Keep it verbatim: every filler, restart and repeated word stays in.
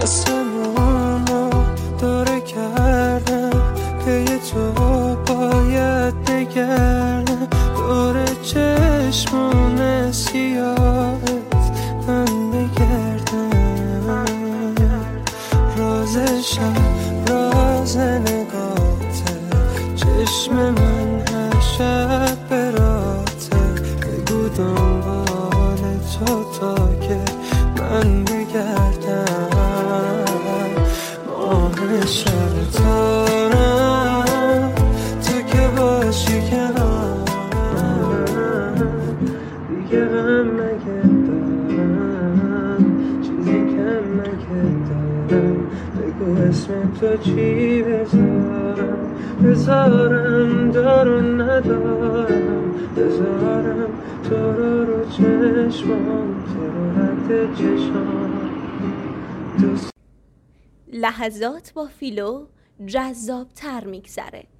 آسمونو داره کردم که تو باید بگردم دور چشمون سیاهت من بگردم رازشم راز نگاته چشم من هر شب براته بگو دنبال تو تا که من بگردم ماه شب تارم تو که باشی کنارم دیگه غم نگردم چیزی کم نگردم بگو اسم تو چی بذارم بذارم دارو ندارم بذارم تو رو رو چشمام تو رو رد چشمام دوست. لحظات با فیلو جذاب تر میگذره.